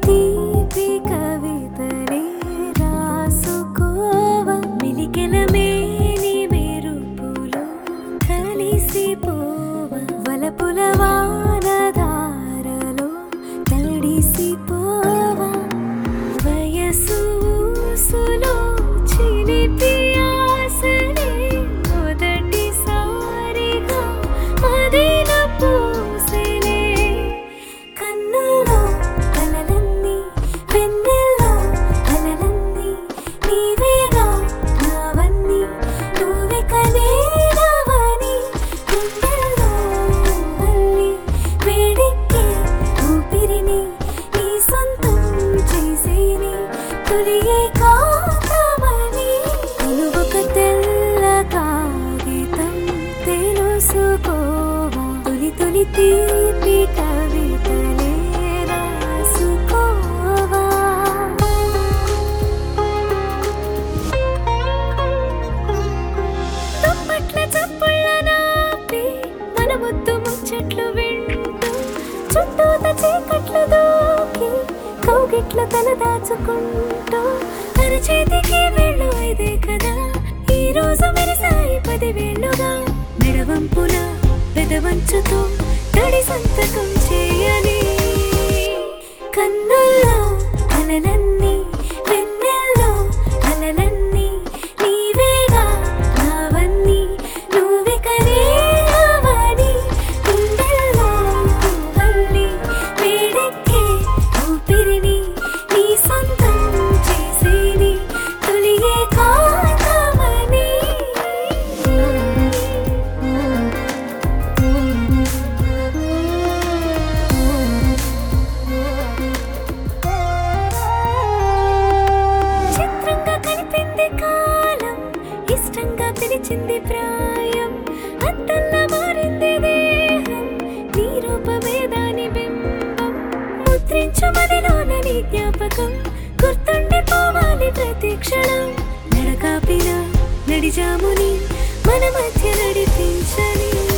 తీపి కవితలే రాసుకోవా మిలికెల మేని మెరుపులో కలిసిపోవా వలపుల వానధారలో తడిసిపోవా వయసు ఊసులో చిలిపి ఆశలే మొదటిసారిగా మదిన పూసెలే కన్నుల్లో కలలన్నీ వెన్నెల్లో అలలన్నీ నీవేగా నావన్నీ నువ్విక నేనవని గుండెల్లో మళ్ళీ వేడెక్కే ఊపిరిని నీ సొంతం చేసేని తొలి ఏకాంతమని నువ్వొక తెల్ల కాగితం తెలుసుకోవా తొలి తొలి తీపి కవితలే రాసుకోవా దుప్పట్ల చప్పుళ్ళ నాపి మన ముద్దు ముచ్చట్లు వింటూ చుట్టూత చీకట్లు దూకి కౌగిట్లో తల దాచుకుంటూ అరచేతికి వేళ్ళు ఇదే కదా ఈ రోజు మెరిసాయి 10 వేళ్ళుగా మెడవంపుల పెదవంచుతో తడి సంతకం చేయని కన్నుల్లో అలలన్నీ వెన్నెల్లో అలలన్నీ నీవేగా నావన్నీ నువ్విక నేనవని గుండెల్లో మళ్ళీ వేడెక్కే ఊపిరిని నీ సొంతం చేసేని తొలి ఏకాంతమని చిత్రంగా కనిపింది కాలం ఇష్టంగా పిలిచింది ప్రాయం అద్దల్లా మారింది దేహం నీ రూపమే దాని బింబం ముద్రించు మదిలోన నీ జ్ఞాపకం గుర్తుండిపోవాలి ప్రతి క్షణం నడకాపిన నడిజాముని మన మధ్య నడిపించని